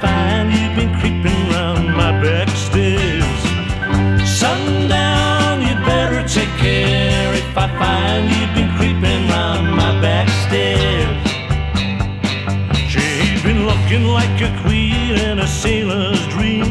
find you've been creeping round my back stairs. Sundown, you better take care if I find you've been creeping round my back stairs. She's been looking like a queen in a sailor's dream.